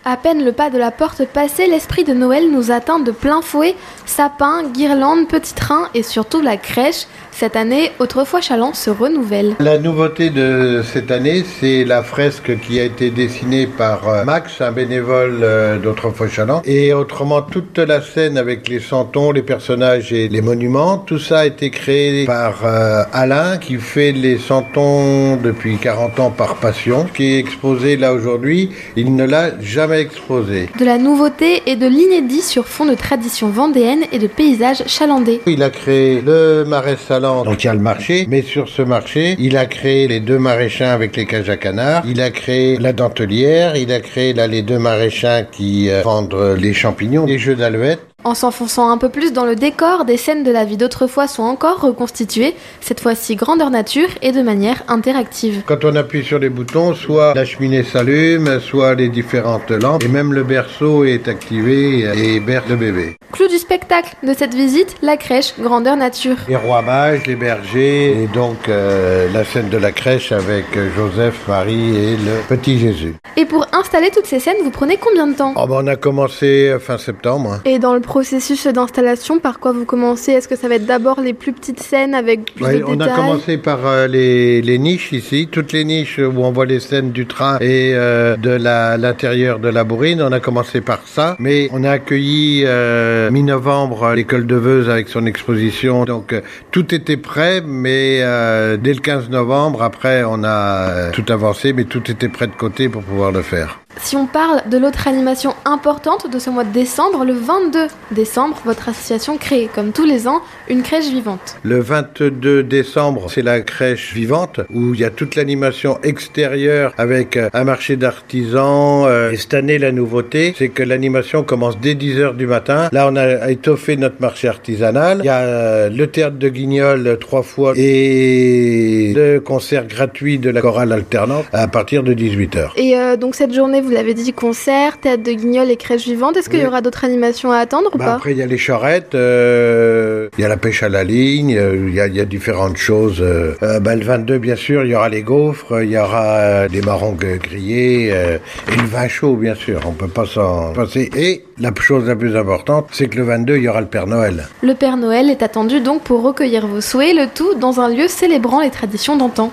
À peine le pas de la porte passé, l'esprit de Noël nous atteint de plein fouet. Sapin, guirlandes, petits trains et surtout la crèche. Cette année, Autrefois Chaland se renouvelle. La nouveauté de cette année, c'est la fresque qui a été dessinée par Max, un bénévole d'Autrefois Chaland. Et autrement, toute la scène avec les santons, les personnages et les monuments, tout ça a été créé par Alain, qui fait les santons depuis 40 ans par passion. Ce qui est exposé là aujourd'hui, il ne l'a jamais exposé. De la nouveauté et de l'inédit sur fond de tradition vendéenne et de paysages chalandais. Il a créé le marais salant, donc il y a le marché, mais sur ce marché, il a créé les 2 maraîchins avec les cages à canards, il a créé la dentelière, il a créé là les 2 maraîchins qui vendent les champignons, les jeux d'alouettes. En s'enfonçant un peu plus dans le décor, des scènes de la vie d'autrefois sont encore reconstituées, cette fois-ci grandeur nature et de manière interactive. Quand on appuie sur les boutons, soit la cheminée s'allume, soit les différentes lampes, et même le berceau est activé et berce le bébé. Clou du spectacle de cette visite, la crèche grandeur nature. Les rois mages, les bergers, et donc la scène de la crèche avec Joseph, Marie et le petit Jésus. Et pour installer toutes ces scènes, vous prenez combien de temps ? On a commencé fin septembre. Et dans le processus d'installation, par quoi vous commencez ? Est-ce que ça va être d'abord les plus petites scènes avec plus de détails ? On a commencé par les niches ici, toutes les niches où on voit les scènes du train et de l'intérieur de la bourrine. On a commencé par ça, mais on a accueilli mi-novembre l'école de Veuze avec son exposition. Donc tout était prêt, mais dès le 15 novembre, après on a tout avancé, mais tout était prêt de côté pour pouvoir le faire. Si on parle de l'autre animation importante de ce mois de décembre, le 22 décembre, votre association crée, comme tous les ans, une crèche vivante. Le 22 décembre, c'est la crèche vivante, où il y a toute l'animation extérieure avec un marché d'artisans. Et cette année, la nouveauté, c'est que l'animation commence dès 10h du matin. Là, on a étoffé notre marché artisanal. Il y a le théâtre de Guignol 3 fois et le concert gratuit de la chorale alternante à partir de 18h. Et donc cette journée, vous l'avez dit, concert, théâtre de Guignol et crèche vivante. Est-ce qu'il y aura d'autres animations à attendre ou pas ? Après, il y a les charrettes, il y a la pêche à la ligne, il y a différentes choses. Le 22, bien sûr, il y aura les gaufres, il y aura des marrons grillés et le vin chaud, bien sûr. On ne peut pas s'en passer. Et la chose la plus importante, c'est que le 22, il y aura le Père Noël. Le Père Noël est attendu donc pour recueillir vos souhaits, le tout dans un lieu célébrant les traditions d'antan.